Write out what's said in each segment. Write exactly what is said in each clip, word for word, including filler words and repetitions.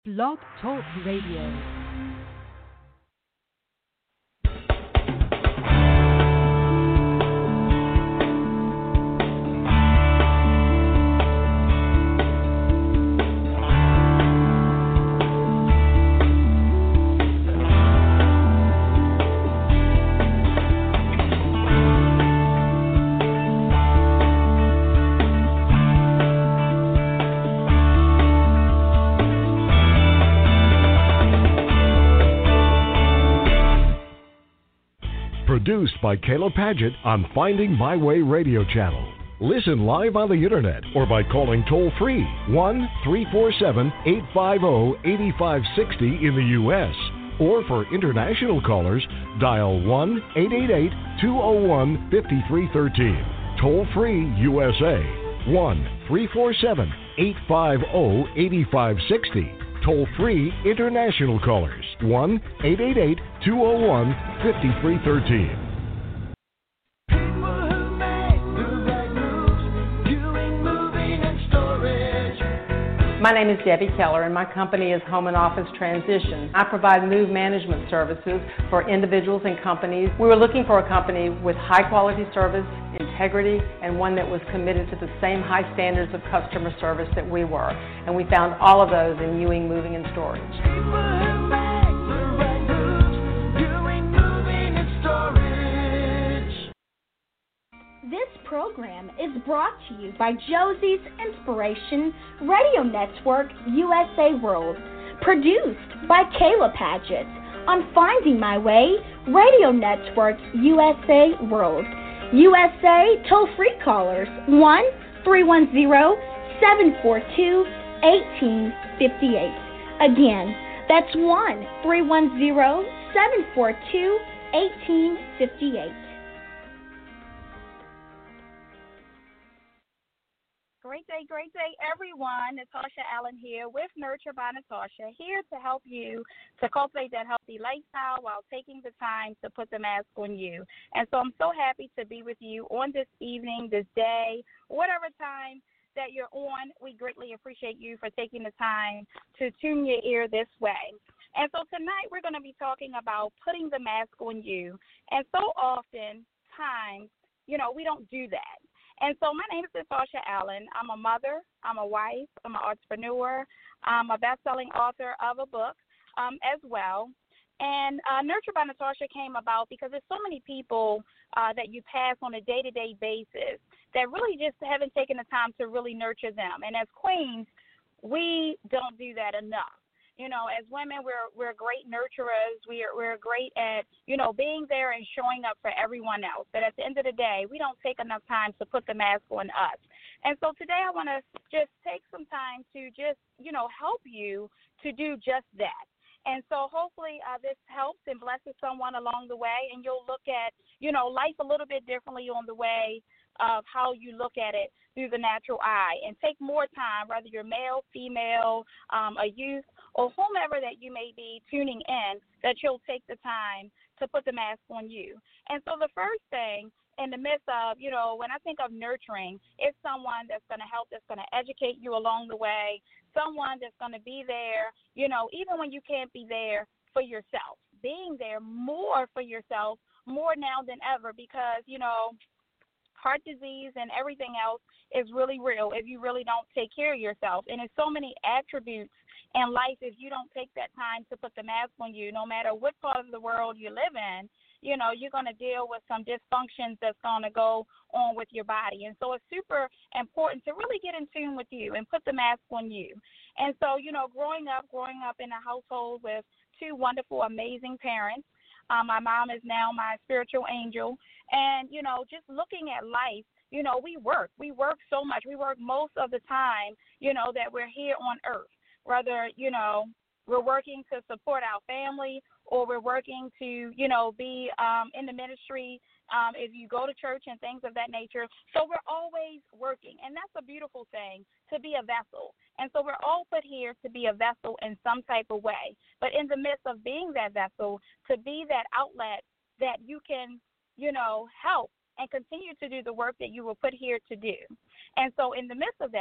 Blog Talk Radio. Produced by Kayla Paget on Finding My Way Radio Channel. Listen live on the internet or by calling toll-free one three four seven, eight five zero, eight five six zero in the U S Or for international callers, dial one eight eight eight, two zero one, five three one three. Toll-free U S A, one three four seven, eight five zero, eight five six zero. Toll-free international callers, one eight eight eight, two zero one, five three one three. My name is Debbie Keller, and my company is Home and Office Transition. I provide move management services for individuals and companies. We were looking for a company with high-quality service, integrity, and one that was committed to the same high standards of customer service that we were. And we found all of those in Ewing Moving and Storage. This program is brought to you by Josie's Inspiration Radio Network U S A World, produced by Kayla Paget on Finding My Way Radio Network U S A World. U S A toll-free callers one three one zero, seven four two, one eight five eight. Again, that's one three one zero, seven four two, one eight five eight. Great day, great day, everyone. Natasha Allen here with Nurture by Natasha, here to help you to cultivate that healthy lifestyle while taking the time to put the mask on you. And so I'm so happy to be with you on this evening, this day, whatever time that you're on. We greatly appreciate you for taking the time to tune your ear this way. And so tonight we're going to be talking about putting the mask on you. And so often times, you know, we don't do that. And so my name is Natasha Allen. I'm a mother, I'm a wife, I'm an entrepreneur, I'm a best-selling author of a book um, as well. And uh, Nurture by Natasha came about because there's so many people uh, that you pass on a day-to-day basis that really just haven't taken the time to really nurture them. And as queens, we don't do that enough. You know, as women, we're we're great nurturers. We're we're great at, you know, being there and showing up for everyone else. But at the end of the day, we don't take enough time to put the mask on us. And so today I want to just take some time to just, you know, help you to do just that. And so hopefully uh, this helps and blesses someone along the way, and you'll look at, you know, life a little bit differently on the way of how you look at it through the natural eye, and take more time, whether you're male, female, um, a youth, or whomever that you may be tuning in, that you'll take the time to put the mask on you. And so the first thing in the midst of, you know, when I think of nurturing, it's someone that's going to help, that's going to educate you along the way, someone that's going to be there, you know, even when you can't be there for yourself, being there more for yourself, more now than ever, because, you know, heart disease and everything else is really real if you really don't take care of yourself. And there's so many attributes in life if you don't take that time to put the mask on you, no matter what part of the world you live in, you know, you're going to deal with some dysfunctions that's going to go on with your body. And so it's super important to really get in tune with you and put the mask on you. And so, you know, growing up, growing up in a household with two wonderful, amazing parents, Um, my mom is now my spiritual angel. And, you know, just looking at life, you know, we work. We work so much. We work most of the time, you know, that we're here on earth. Whether, you know, we're working to support our family, or we're working to, you know, be um, in the ministry um, if you go to church and things of that nature. So we're always working, and that's a beautiful thing, to be a vessel. And so we're all put here to be a vessel in some type of way. But in the midst of being that vessel, to be that outlet that you can, you know, help and continue to do the work that you were put here to do. And so in the midst of that,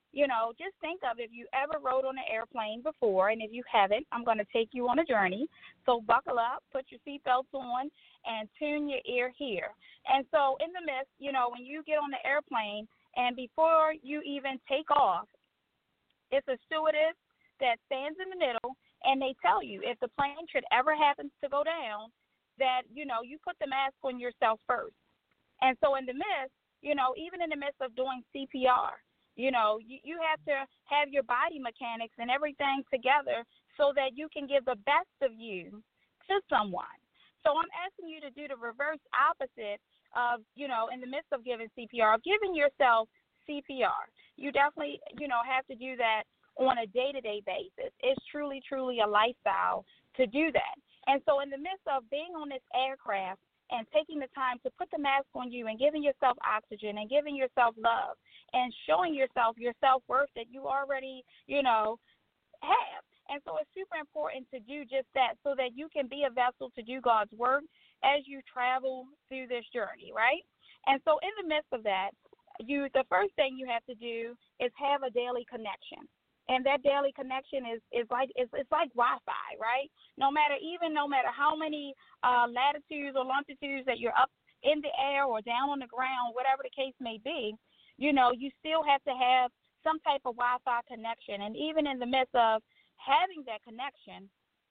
You know, just think of if you ever rode on an airplane before, and if you haven't, I'm going to take you on a journey. So buckle up, put your seatbelts on, and tune your ear here. And so in the midst, you know, when you get on the airplane and before you even take off, it's a stewardess that stands in the middle, and they tell you if the plane should ever happen to go down, that, you know, you put the mask on yourself first. And so in the midst, you know, even in the midst of doing C P R, you know, you, you have to have your body mechanics and everything together so that you can give the best of you to someone. So I'm asking you to do the reverse opposite of, you know, in the midst of giving C P R, of giving yourself C P R. You definitely, you know, have to do that on a day-to-day basis. It's truly, truly a lifestyle to do that. And so in the midst of being on this aircraft and taking the time to put the mask on you and giving yourself oxygen and giving yourself love and showing yourself your self-worth that you already, you know, have. And so it's super important to do just that so that you can be a vessel to do God's work as you travel through this journey, right? And so in the midst of that, you the first thing you have to do is have a daily connection. And that daily connection is, is like it's, it's like Wi-Fi, right? No matter even no matter how many uh, latitudes or longitudes that you're up in the air or down on the ground, whatever the case may be, you know, you still have to have some type of Wi-Fi connection. And even in the midst of having that connection,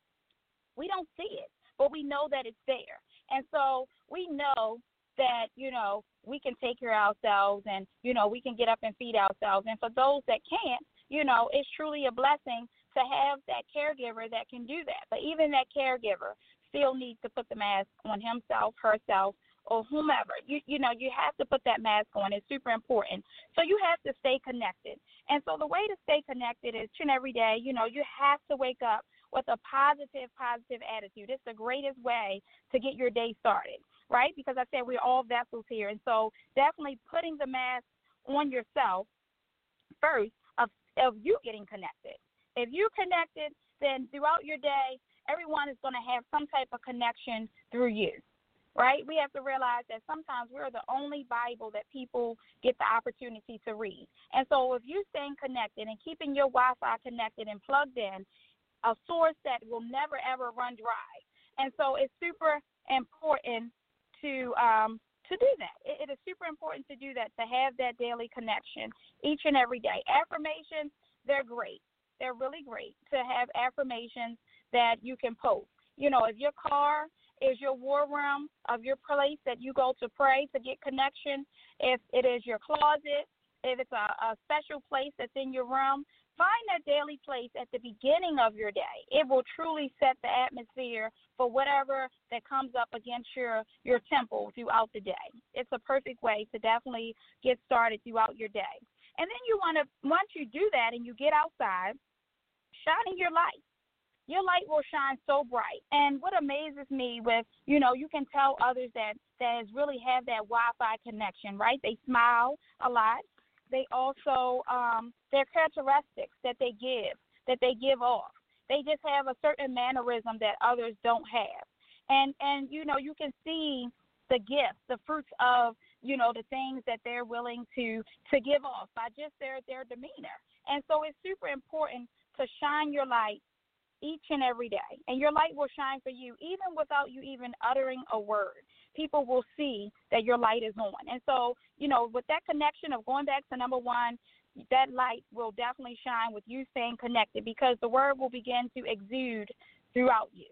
we don't see it, but we know that it's there. And so we know that, you know, we can take care of ourselves and, you know, we can get up and feed ourselves. And for those that can't, you know, it's truly a blessing to have that caregiver that can do that. But even that caregiver still needs to put the mask on himself, herself, or whomever. You you know, you have to put that mask on. It's super important. So you have to stay connected. And so the way to stay connected is each and every day, you know, you have to wake up with a positive, positive attitude. It's the greatest way to get your day started, right? Because I said we're all vessels here. And so definitely putting the mask on yourself first of of you getting connected. If you're connected, then throughout your day, everyone is going to have some type of connection through you, right? We have to realize that sometimes we're the only Bible that people get the opportunity to read. And so if you're staying connected and keeping your Wi-Fi connected and plugged in, a source that will never, ever run dry. And so it's super important to um, to do that. It, it is super important to do that, to have that daily connection each and every day. Affirmations, they're great. They're really great to have affirmations that you can post. You know, if your car is your war room of your place that you go to pray to get connection, if it is your closet, if it's a, a special place that's in your room, find that daily place at the beginning of your day. It will truly set the atmosphere for whatever that comes up against your, your temple throughout the day. It's a perfect way to definitely get started throughout your day. And then you want to, once you do that and you get outside, shine your light. Your light will shine so bright. And what amazes me with, you know, you can tell others that, that really have that Wi-Fi connection, right? They smile a lot. They also, um, their characteristics that they give, that they give off. They just have a certain mannerism that others don't have. And, and you know, you can see the gifts, the fruits of, you know, the things that they're willing to, to give off by just their, their demeanor. And so it's super important to shine your light each and every day. And your light will shine for you even without you even uttering a word. People will see that your light is on. And so, you know, with that connection of going back to number one, that light will definitely shine with you staying connected because the word will begin to exude throughout you.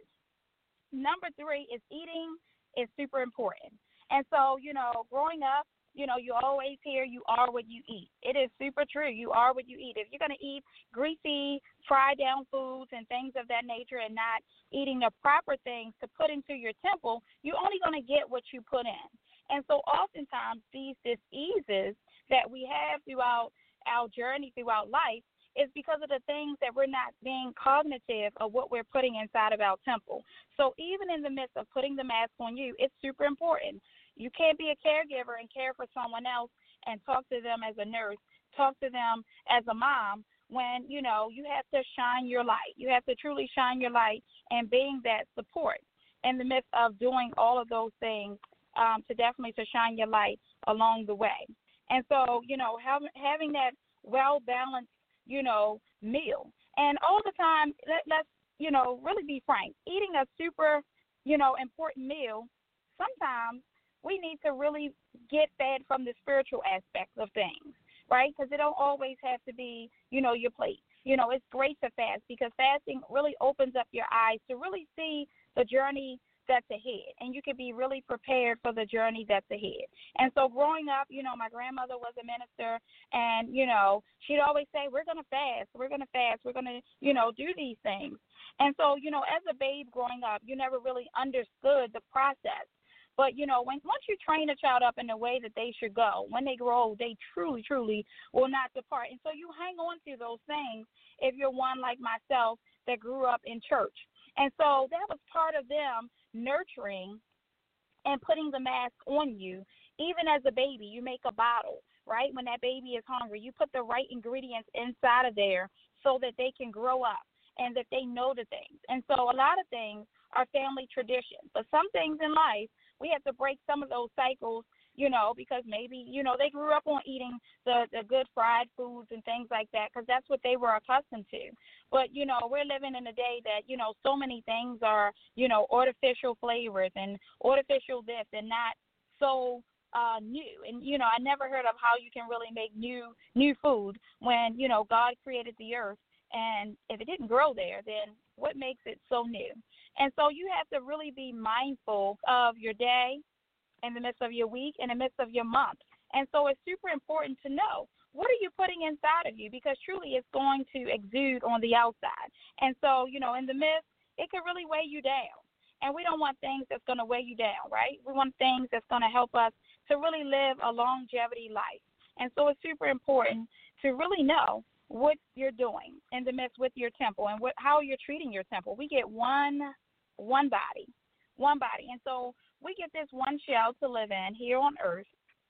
Number three is eating is super important. And so, you know, growing up, you know, you always hear you are what you eat. It is super true. You are what you eat. If you're going to eat greasy, fried down foods and things of that nature and not eating the proper things to put into your temple, you're only going to get what you put in. And so oftentimes these diseases that we have throughout our journey throughout life is because of the things that we're not being cognitive of what we're putting inside of our temple. So even in the midst of putting the mask on you, it's super important. You can't be a caregiver and care for someone else and talk to them as a nurse, talk to them as a mom when, you know, you have to shine your light. You have to truly shine your light and being that support in the midst of doing all of those things um, to definitely to shine your light along the way. And so, you know, having, having that well-balanced, you know, meal. And all the time, let, let's, you know, really be frank, eating a super, you know, important meal, sometimes we need to really get fed from the spiritual aspects of things, right? Because it don't always have to be, you know, your plate. You know, it's great to fast because fasting really opens up your eyes to really see the journey that's ahead, and you can be really prepared for the journey that's ahead. And so growing up, you know, my grandmother was a minister, and, you know, she'd always say, we're going to fast, we're going to fast, we're going to, you know, do these things. And so, you know, as a babe growing up, you never really understood the process. But, you know, when once you train a child up in the way that they should go, when they grow old, they truly, truly will not depart. And so you hang on to those things if you're one like myself that grew up in church. And so that was part of them nurturing and putting the mask on you. Even as a baby, you make a bottle, right? When that baby is hungry, you put the right ingredients inside of there so that they can grow up and that they know the things. And so a lot of things are family traditions. But some things in life, we have to break some of those cycles, you know, because maybe, you know, they grew up on eating the, the good fried foods and things like that because that's what they were accustomed to. But, you know, we're living in a day that, you know, so many things are, you know, artificial flavors and artificial this and not so uh, new. And, you know, I never heard of how you can really make new new food when, you know, God created the earth. And if it didn't grow there, then what makes it so new? And so you have to really be mindful of your day, in the midst of your week, in the midst of your month. And so it's super important to know, what are you putting inside of you? Because truly it's going to exude on the outside. And so, you know, in the midst, it can really weigh you down. And we don't want things that's going to weigh you down, right? We want things that's going to help us to really live a longevity life. And so it's super important to really know what you're doing in the midst with your temple and what, how you're treating your temple. We get one one body, one body. And so we get this one shell to live in here on earth,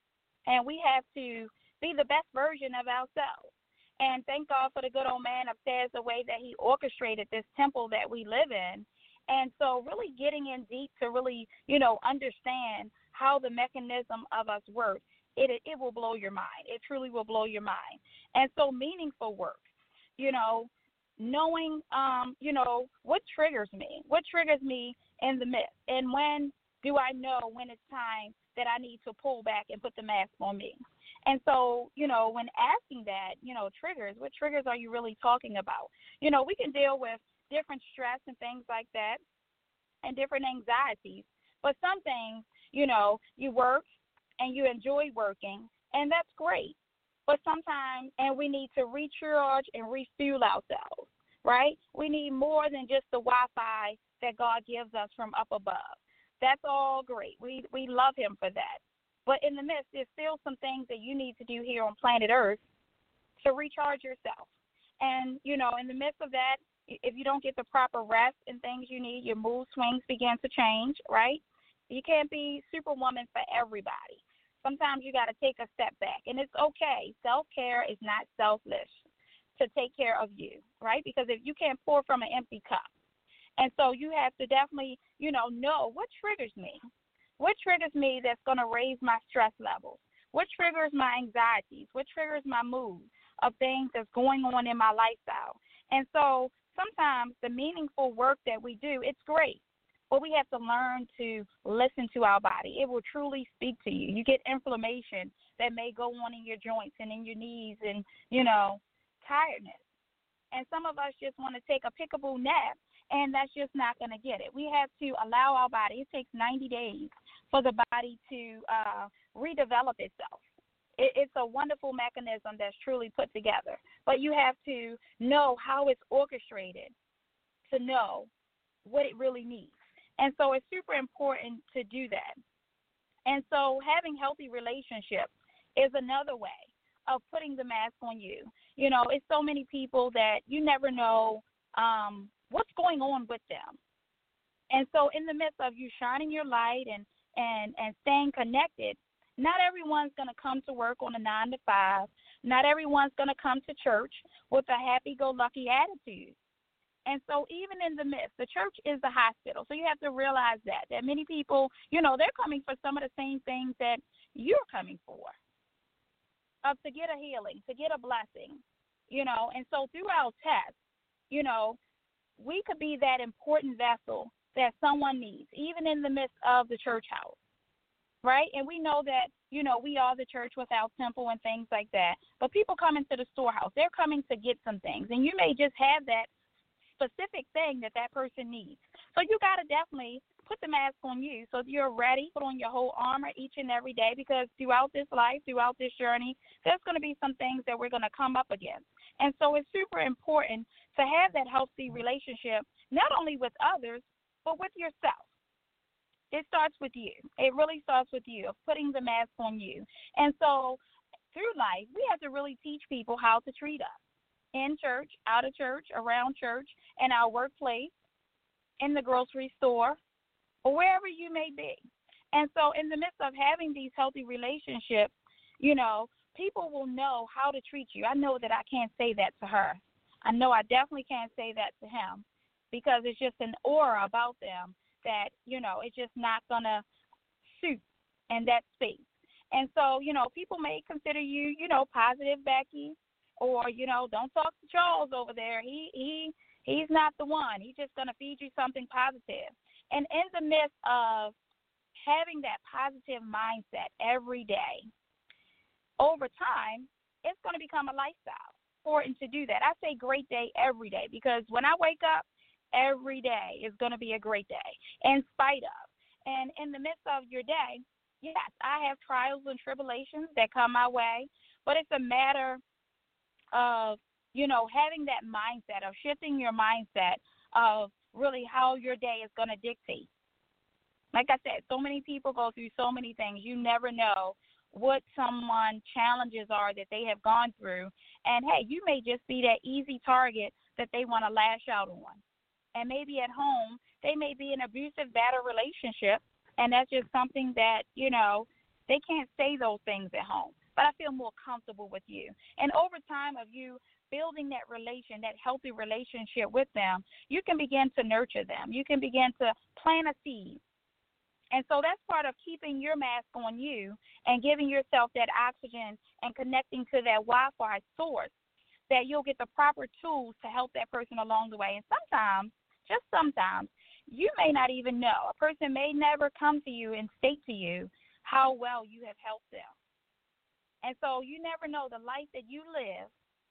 and we have to be the best version of ourselves. And thank God for the good old man upstairs, the way that he orchestrated this temple that we live in. And so really getting in deep to really, you know, understand how the mechanism of us works, it, it will blow your mind. It truly will blow your mind. And so meaningful work, you know, knowing, um, you know, what triggers me, what triggers me in the midst, and when do I know when it's time that I need to pull back and put the mask on me? And so, you know, when asking that, you know, triggers, what triggers are you really talking about? You know, we can deal with different stress and things like that and different anxieties, but some things, you know, you work and you enjoy working, and that's great. But sometimes, and we need to recharge and refuel ourselves, right? We need more than just the Wi-Fi that God gives us from up above. That's all great. We we love him for that. But in the midst, there's still some things that you need to do here on planet Earth to recharge yourself. And, you know, in the midst of that, if you don't get the proper rest and things you need, your mood swings begin to change, right? You can't be superwoman for everybody. Sometimes you got to take a step back, and it's okay. Self-care is not selfish to take care of you, right? Because if you can't pour from an empty cup. And so you have to definitely, you know, know what triggers me. What triggers me that's going to raise my stress levels? What triggers my anxieties? What triggers my mood of things that's going on in my lifestyle? And so sometimes the meaningful work that we do, it's great. But we have to learn to listen to our body. It will truly speak to you. You get inflammation that may go on in your joints and in your knees and, you know, tiredness. And some of us just want to take a pickable nap, and that's just not going to get it. We have to allow our body. It takes ninety days for the body to uh, redevelop itself. It, it's a wonderful mechanism that's truly put together. But you have to know how it's orchestrated to know what it really needs. And so it's super important to do that. And so having healthy relationships is another way of putting the mask on you. You know, it's so many people that you never know um, what's going on with them. And so in the midst of you shining your light and, and, and staying connected, not everyone's going to come to work on a nine to five. Not everyone's going to come to church with a happy-go-lucky attitude. And so even in the midst, the church is the hospital. So you have to realize that, that many people, you know, they're coming for some of the same things that you're coming for. of to get a healing, to get a blessing, you know. And so through our tests, you know, we could be that important vessel that someone needs, even in the midst of the church house, right? And we know that, you know, we are the church without temple and things like that. But people come into the storehouse. They're coming to get some things. And you may just have that specific thing that that person needs. So you got to definitely put the mask on you so that you're ready, put on your whole armor each and every day, because throughout this life, throughout this journey, there's going to be some things that we're going to come up against. And so it's super important to have that healthy relationship, not only with others, but with yourself. It starts with you. It really starts with you, of putting the mask on you. And so through life, we have to really teach people how to treat us in church, out of church, around church, in our workplace, in the grocery store, or wherever you may be. And so in the midst of having these healthy relationships, you know, people will know how to treat you. I know that I can't say that to her. I know I definitely can't say that to him, because it's just an aura about them that, you know, it's just not going to suit in that space. And so, you know, people may consider you, you know, positive, Becky, or, you know, don't talk to Charles over there. He he he's not the one. He's just going to feed you something positive. And in the midst of having that positive mindset every day, over time, it's going to become a lifestyle. Important to do that. I say great day every day, because when I wake up, every day is going to be a great day, in spite of. And in the midst of your day, yes, I have trials and tribulations that come my way, but it's a matter of, you know, having that mindset, of shifting your mindset of really how your day is going to dictate. Like I said, so many people go through so many things. You never know what someone's challenges are that they have gone through. And, hey, you may just be that easy target that they want to lash out on. And maybe at home, they may be in an abusive, battered relationship, and that's just something that, you know, they can't say those things at home. But I feel more comfortable with you. And over time of you building that relation, that healthy relationship with them, you can begin to nurture them. You can begin to plant a seed. And so that's part of keeping your mask on you and giving yourself that oxygen and connecting to that Wi-Fi source, that you'll get the proper tools to help that person along the way. And sometimes, just sometimes, you may not even know. A person may never come to you and state to you how well you have helped them. And so you never know, the life that you live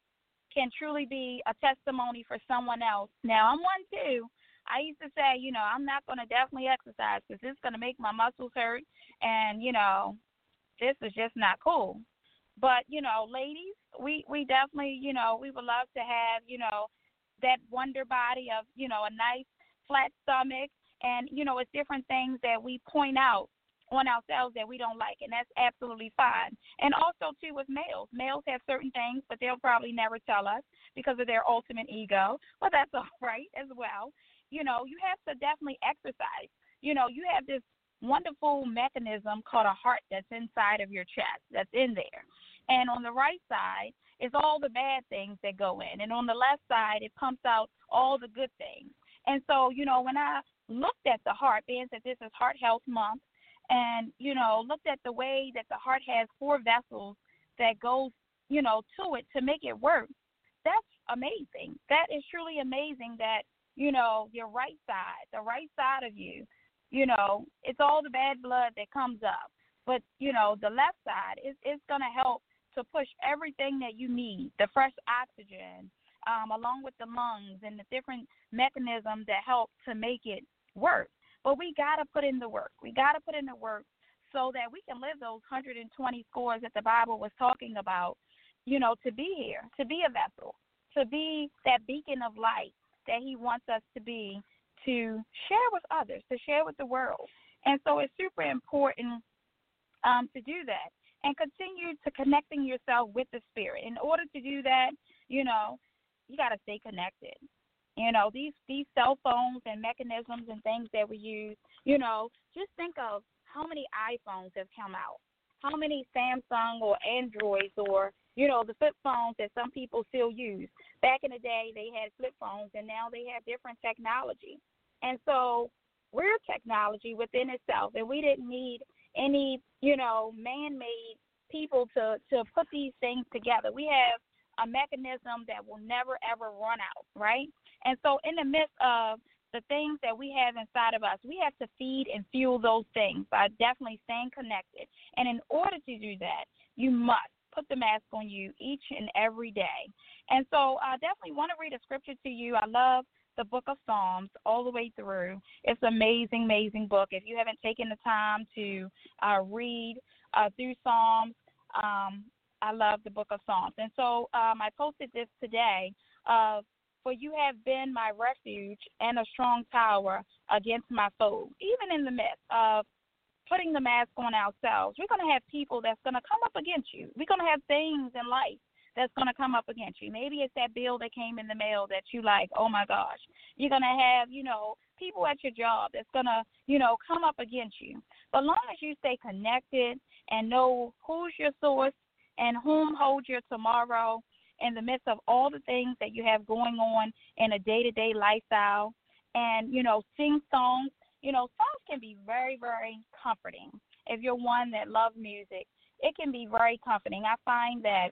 can truly be a testimony for someone else. Now, I'm one too. I used to say, you know, I'm not going to definitely exercise because it's going to make my muscles hurt, and, you know, this is just not cool. But, you know, ladies, we, we definitely, you know, we would love to have, you know, that wonder body of, you know, a nice flat stomach. And, you know, it's different things that we point out on ourselves that we don't like, and that's absolutely fine. And also, too, with males. Males have certain things, but they'll probably never tell us because of their ultimate ego. Well, that's all right as well. You know, you have to definitely exercise. You know, you have this wonderful mechanism called a heart that's inside of your chest, that's in there. And on the right side is all the bad things that go in. And on the left side, it pumps out all the good things. And so, you know, when I looked at the heart, being that this is Heart Health Month, and, you know, looked at the way that the heart has four vessels that goes, you know, to it to make it work, that's amazing. That is truly amazing that, you know, your right side, the right side of you, you know, it's all the bad blood that comes up. But, you know, the left side is, is going to help to push everything that you need, the fresh oxygen, um, along with the lungs and the different mechanisms that help to make it work. But we got to put in the work. We got to put in the work so that we can live those one hundred twenty scores that the Bible was talking about, you know, to be here, to be a vessel, to be that beacon of light that he wants us to be, to share with others, to share with the world. And so it's super important um, to do that and continue to connecting yourself with the Spirit. In order to do that, you know, you got to stay connected. You know, these, these cell phones and mechanisms and things that we use, you know, just think of how many iPhones have come out, how many Samsung or Androids or, you know, the flip phones that some people still use. Back in the day, they had flip phones, and now they have different technology. And so we're technology within itself, and we didn't need any, you know, man-made people to, to put these things together. We have a mechanism that will never, ever run out, right? And so in the midst of the things that we have inside of us, we have to feed and fuel those things by definitely staying connected. And in order to do that, you must put the mask on you each and every day. And so I definitely want to read a scripture to you. I love the book of Psalms all the way through. It's an amazing, amazing book. If you haven't taken the time to uh, read uh, through Psalms, um, I love the book of Psalms. And so um, I posted this today of, for you have been my refuge and a strong tower against my foes. Even in the midst of putting the mask on ourselves, we're going to have people that's going to come up against you. We're going to have things in life that's going to come up against you. Maybe it's that bill that came in the mail that you like, oh, my gosh. You're going to have, you know, people at your job that's going to, you know, come up against you. But as long as you stay connected and know who's your source and whom holds your tomorrow in the midst of all the things that you have going on in a day-to-day lifestyle, and, you know, sing songs. You know, songs can be very, very comforting. If you're one that loves music, it can be very comforting. I find that,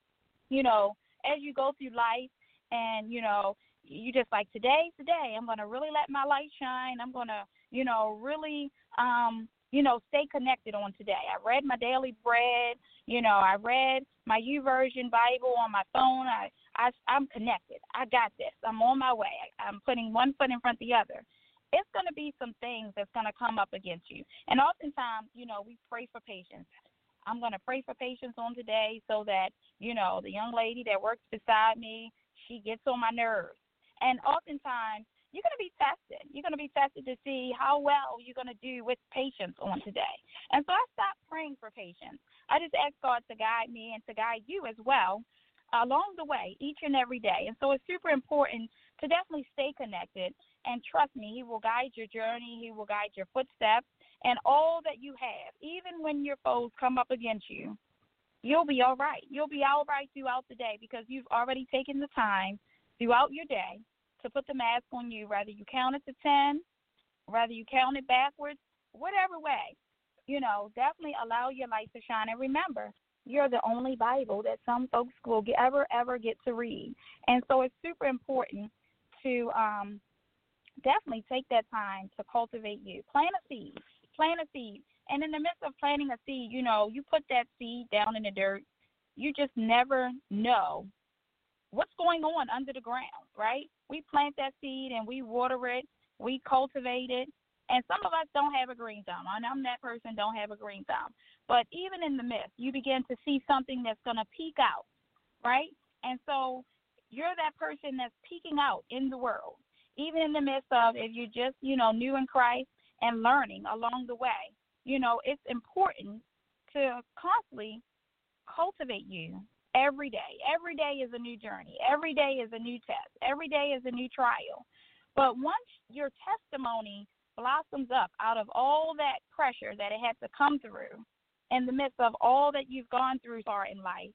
you know, as you go through life and, you know, you just like, today's the day. I'm going to really let my light shine. I'm going to, you know, really, um, you know, stay connected on today. I read my daily bread. You know, I read my YouVersion Bible on my phone. I, I, I'm connected. I got this. I'm on my way. I'm putting one foot in front of the other. It's going to be some things that's going to come up against you. And oftentimes, you know, we pray for patience. I'm going to pray for patience on today so that, you know, the young lady that works beside me, she gets on my nerves. And oftentimes, you're going to be tested. You're going to be tested to see how well you're going to do with patience on today. And so I stopped praying for patience. I just asked God to guide me and to guide you as well along the way, each and every day. And so it's super important to definitely stay connected. And trust me, he will guide your journey. He will guide your footsteps and all that you have. Even when your foes come up against you, you'll be all right. You'll be all right throughout the day because you've already taken the time throughout your day to put the mask on you, whether you count it to ten, whether you count it backwards, whatever way. You know, definitely allow your light to shine. And remember, you're the only Bible that some folks will get, ever, ever get to read. And so it's super important to um, definitely take that time to cultivate you. Plant a seed. Plant a seed. And in the midst of planting a seed, you know, you put that seed down in the dirt. You just never know what's going on under the ground, right? We plant that seed and we water it. We cultivate it. And some of us don't have a green thumb. And I'm that person, don't have a green thumb. But even in the midst, you begin to see something that's going to peek out, right? And so you're that person that's peeking out in the world, even in the midst of, if you're just, you know, new in Christ and learning along the way. You know, it's important to constantly cultivate you every day. Every day is a new journey. Every day is a new test. Every day is a new trial. But once your testimony blossoms up out of all that pressure that it had to come through in the midst of all that you've gone through far in life,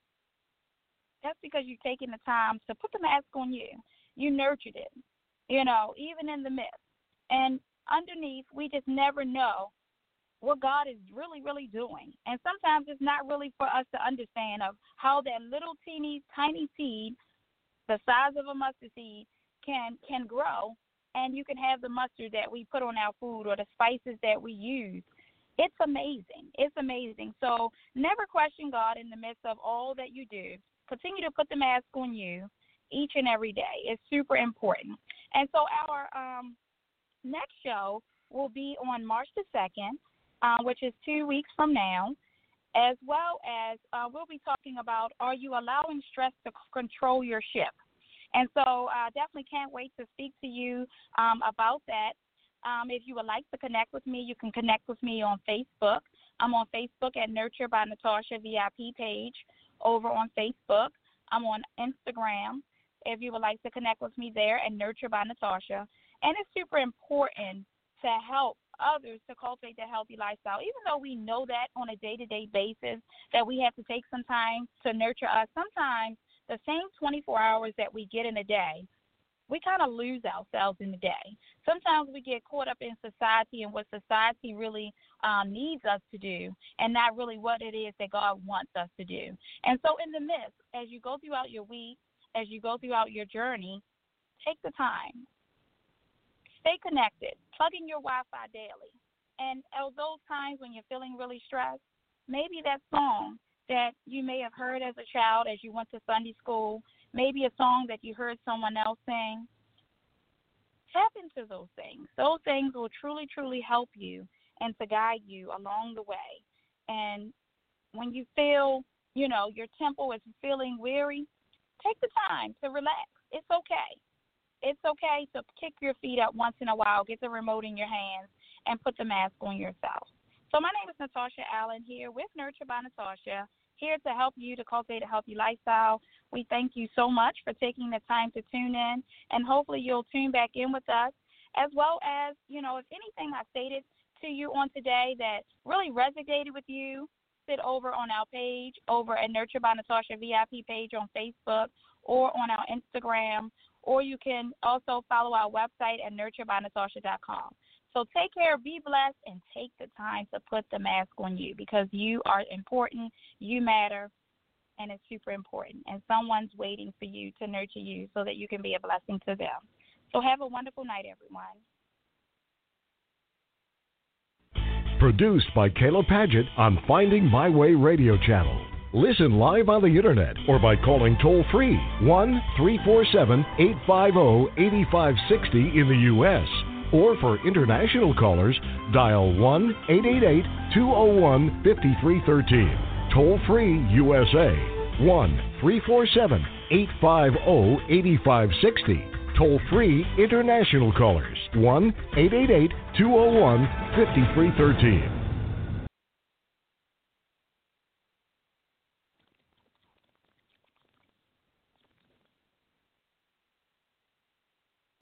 that's because you've taken the time to put the mask on you. You nurtured it, you know, even in the midst. And underneath, we just never know what God is really, really doing. And sometimes it's not really for us to understand of how that little teeny, tiny seed, the size of a mustard seed, can can grow, and you can have the mustard that we put on our food or the spices that we use. It's amazing. It's amazing. So never question God in the midst of all that you do. Continue to put the mask on you each and every day. It's super important. And so our um, next show will be on March the second, uh, which is two weeks from now, as well as uh, we'll be talking about, are you allowing stress to c- control your ship? And so I uh, definitely can't wait to speak to you um, about that. Um, if you would like to connect with me, you can connect with me on Facebook. I'm on Facebook at Nurture by Natasha V I P page over on Facebook. I'm on Instagram if you would like to connect with me there at Nurture by Natasha. And it's super important to help others to cultivate that healthy lifestyle. Even though we know that on a day-to-day basis that we have to take some time to nurture us, sometimes the same twenty-four hours that we get in a day, we kind of lose ourselves in the day. Sometimes we get caught up in society and what society really um, needs us to do and not really what it is that God wants us to do. And so in the midst, as you go throughout your week, as you go throughout your journey, take the time. Stay connected. Plug in your Wi-Fi daily. And at those times when you're feeling really stressed, maybe that song that you may have heard as a child as you went to Sunday school, maybe a song that you heard someone else sing, tap into those things. Those things will truly, truly help you and to guide you along the way. And when you feel, you know, your temple is feeling weary, take the time to relax. It's okay. It's okay to kick your feet up once in a while, get the remote in your hands, and put the mask on yourself. So my name is Natasha Allen here with Nurture by Natasha, here to help you to cultivate a healthy lifestyle. We thank you so much for taking the time to tune in, and hopefully you'll tune back in with us, as well as, you know, if anything I stated to you on today that really resonated with you, sit over on our page, over at Nurture by Natasha V I P page on Facebook or on our Instagram, or you can also follow our website at nurture by natasha dot com. So take care, be blessed, and take the time to put the mask on you because you are important, you matter, and it's super important. And someone's waiting for you to nurture you so that you can be a blessing to them. So have a wonderful night, everyone. Produced by Kayla Paget on Finding My Way Radio Channel. Listen live on the internet or by calling toll-free one three four seven, eight five zero, eight five six zero in the U S Or for international callers, dial one eight eight eight, two zero one, five three one three. Toll-free U S A, one three four seven, eight five zero, eight five six zero. Toll-free international callers, one eight eight eight, two zero one, five three one three.